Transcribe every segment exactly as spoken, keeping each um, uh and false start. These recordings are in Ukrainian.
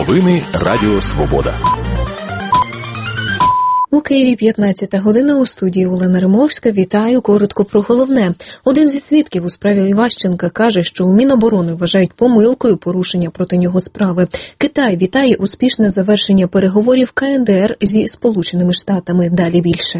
Новини Радіо Свобода. У Києві п'ятнадцята година, у студії Олена Римовська. Вітаю, коротко про головне. Один зі свідків у справі Іващенка каже, що у Міноборони вважають помилкою порушення проти нього справи. Китай вітає успішне завершення переговорів ка ен де ер зі Сполученими Штатами. Далі більше.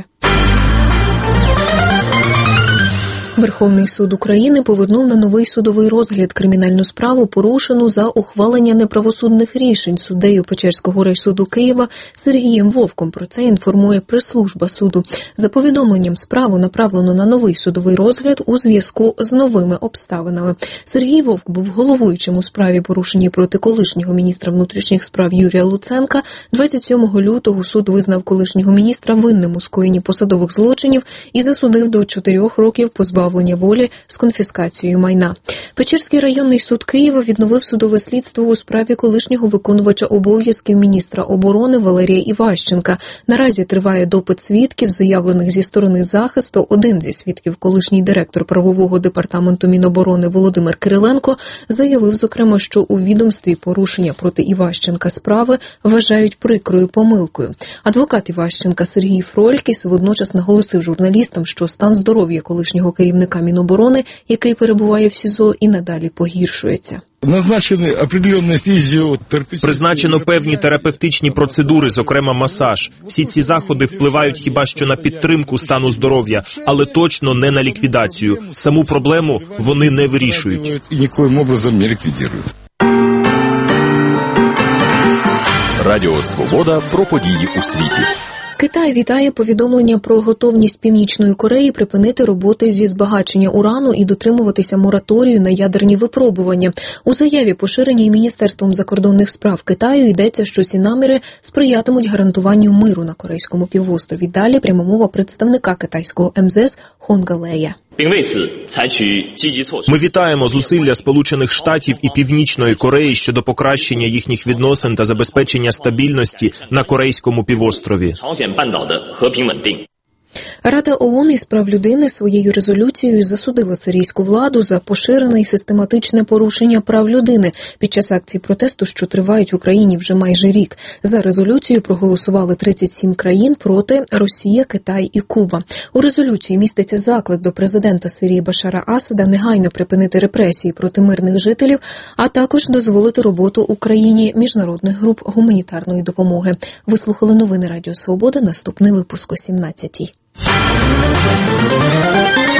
Верховний суд України повернув на новий судовий розгляд кримінальну справу, порушену за ухвалення неправосудних рішень суддею Печерського райсуду Києва Сергієм Вовком. Про це інформує прес-служба суду. За повідомленням, справу направлено на новий судовий розгляд у зв'язку з новими обставинами. Сергій Вовк був головуючим у справі, порушеній проти колишнього міністра внутрішніх справ Юрія Луценка. двадцять сьомого лютого суд визнав колишнього міністра винним у скоєнні посадових злочинів і засудив до чотирьох років позбавлення волі з конфіскацією майна. Печерський районний суд Києва відновив судове слідство у справі колишнього виконувача обов'язків міністра оборони Валерія Іващенка. Наразі триває допит свідків, заявлених зі сторони захисту. Один зі свідків, колишній директор правового департаменту Міноборони Володимир Кириленко, заявив, зокрема, що у відомстві порушення проти Іващенка справи вважають прикрою помилкою. Адвокат Іващенка Сергій Фролькіс водночас наголосив журналістам, що стан здоров'я колишнього керівника Міноборони, який перебуває в СІЗО, і надалі погіршується. Призначено певні терапевтичні процедури, зокрема масаж. Всі ці заходи впливають хіба що на підтримку стану здоров'я, але точно не на ліквідацію. Саму проблему вони не вирішують. Радіо Свобода про події у світі. Китай вітає повідомлення про готовність Північної Кореї припинити роботи зі збагачення урану і дотримуватися мораторію на ядерні випробування. У заяві, поширеній Міністерством закордонних справ Китаю, йдеться, що ці наміри сприятимуть гарантуванню миру на Корейському півострові. Далі пряма мова представника китайського ем зе ес Хонга Лея. Ми вітаємо зусилля Сполучених Штатів і Північної Кореї щодо покращення їхніх відносин та забезпечення стабільності на Корейському півострові. Рада ООН із прав людини своєю резолюцією засудила сирійську владу за поширене і систематичне порушення прав людини під час акцій протесту, що тривають в Україні вже майже рік. За резолюцію проголосували тридцять сім країн, проти Росія, Китай і Куба. У резолюції міститься заклик до президента Сирії Башара Асада негайно припинити репресії проти мирних жителів, а також дозволити роботу Україні міжнародних груп гуманітарної допомоги. Вислухали новини Радіо Свобода, наступний випуск о сімнадцятій.